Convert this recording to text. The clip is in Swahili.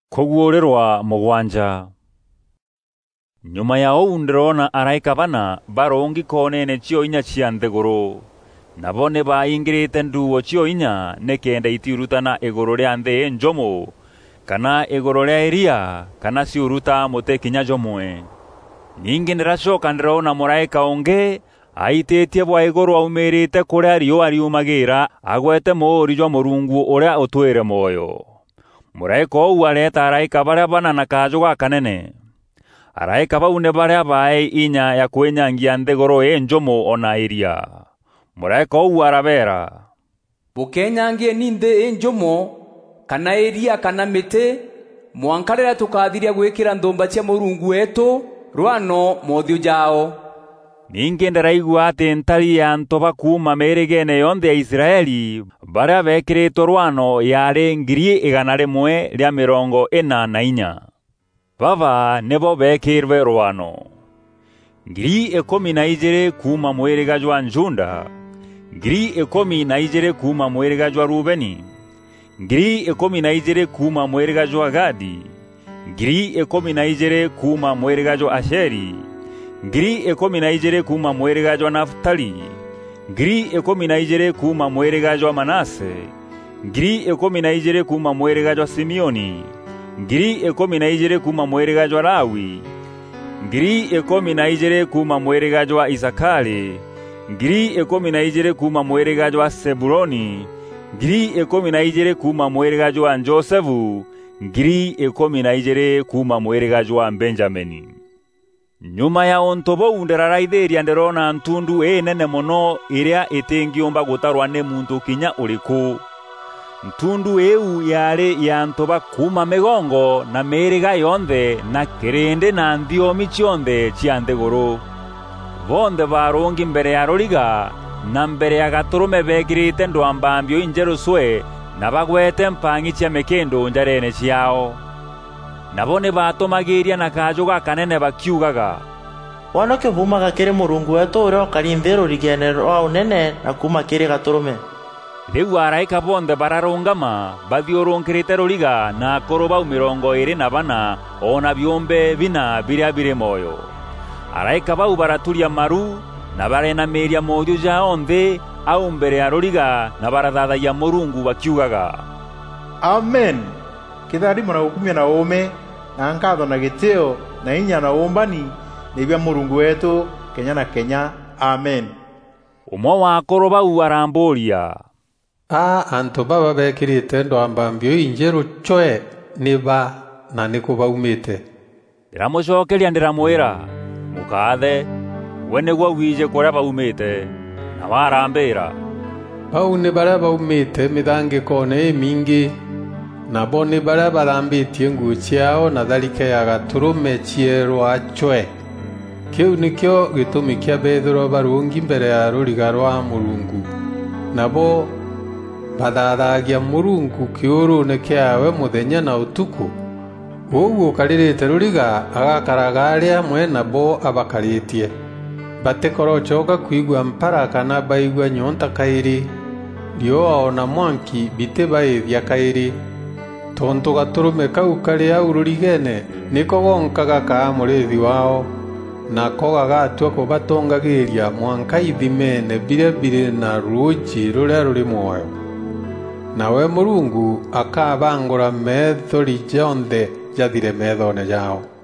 Kuguũrĩrwa mũgwanja. Nyuma ya ũũ ndĩrona araika bana barongi konene cio inya cia nthĩgũrũ, nabo nĩ baingĩrĩte nduo cio inya nĩkenda itirutana igũrũ rĩa nthĩ njomu kana igũrũ rĩa iria kana ciuruta mũtĩ kinya jomwe. Ningĩ ndĩracoka ndĩrona mũraika ũngĩ aitĩtie bwa igũrũ aumĩrĩte kũrĩa riũa riumagĩra agwete mũũri jwa Mũrungu ũrĩa ũtwĩre muoyo. Mũraika ũũ areta araika barĩa bana na kajũ gakanene. Araika bau nĩ barĩa baĩ inya ya kwĩnyangia nthĩgũrũ njomu ona iria. Mũraika ũũ arabera, "Mũkenyangie ni nthĩ njomu kana iria kana mĩtĩ mwanka rĩrĩa tũkathiria gwĩkĩra nthũmba cia Mũrungu wetu rwano mothio jao." Ningĩ ndĩraigua atĩ ntari ya ntoba kuuma mĩrĩgene yonthe ya Israeli barĩa bekĩrĩtwo rwano yarĩ 144,000. Baba nĩbo bekĩrwe rwano: 12,000 kuuma mwĩrĩga jwa Juda, 12,000 kuuma mwĩrĩga jwa Rubeni, 12,000 kuuma mwĩrĩga jwa Gadi, 12,000 kuuma mwĩrĩga jwa Asheri, 12,000 kuuma mwĩrĩga jwa Naftali, 12,000 kuuma mwĩrĩga jwa Manase, 12,000 kuuma mwĩrĩga jwa Simeoni, 12,000 kuuma mwĩrĩga jwa Lawi, 12,000 kuuma mwĩrĩga jwa Isakari, 12,000 kuuma mwĩrĩga jwa Sebuloni, 12,000 kuuma mwĩrĩga jwa Josefu, 12,000 kuuma mwĩrĩga jwa Benjamini. Nyuma ya onto bau ndĩraraithĩria ndĩrona ntundu nene mũno ĩrĩa ĩtĩngĩũmba gũtarwa nĩ muntu kinya ũrĩkũ. Ntundu ĩu yarĩ ya ntoba kuuma mĩgongo na mĩrĩga yonthe na kĩrĩndĩ na nthiomi cionthe cia nthĩgũrũ. Bonthe barongi mbere ya rũriga na mbere ya gatũrũme bekĩrĩte ndwambambio injerũ cwe na bagwete mpang'i cia mĩkĩndũ njarene ciao. Nabo nĩ batũmagĩria na kajũ gakanene bakiugaga, "Wonokio bumaga kĩrĩ Mũrungu wetu ũrĩa ũkari nthĩ rũrigene rwa ũnene na kuma kĩrĩ gatũrũme." Rĩu araika bonthe bararũngama bathiũrũnkĩrĩte rũriga na akũrũ bau 24 ona biũmbe bina birĩa birĩ moyo. Araika bau baraturia maru na barenamĩria mothio jao nthĩ au mbere ya rũriga na barathathaiya Mũrungu bakiugaga, "Amen. Kĩtharimo na gũkumia na ũũme na ngatho na gĩtĩo na inya na ũmbani nĩ bia Mũrungu wetu kenya na kenya. Amen." Ũmwe wa akũrũ bau arambũria, "Anto baba bekĩrĩte ndwambambio injerũ chwe nĩ ba na nĩkũ baumĩte?" Ndĩramũcokeria ndĩramwĩra, "Mũkaathe, we nĩguo wije kũrĩa baumĩte." Na warambĩra, "Bau nĩ barĩa baumĩte mĩthangĩkone mĩingĩ, nabo nĩ barĩa bathambĩtie nguo ciao na tharike ya gatũrũme cierwa chwe. Kĩu nĩkĩo gĩtũmi kĩa bethĩrwo barũngi mbere ya rũriga rwa Mũrungu, nabo bathathagia Mũrungu kĩũrũne kĩawe mũthenya na ũtukũ. Ũguo ũkarĩrĩte rũriga agakaraga arĩa amwe nabo abakarĩtie. Batĩkorocoka kuigua mpara kana baigua nyonta kaĩrĩ, riũa ona mwanki bitĩ baĩthia kaĩrĩ. Tondu gatũrũme kau karĩ au rũrigene nĩko gonkaga kaa mũrĩthi wao, nako gagatua kũbatongagĩria mwanka ithimene birĩa birĩ na rũji rũrĩa rũrĩ muoyo. Nawe Mũrungu akabangũra methori jonthe jathire methone jao."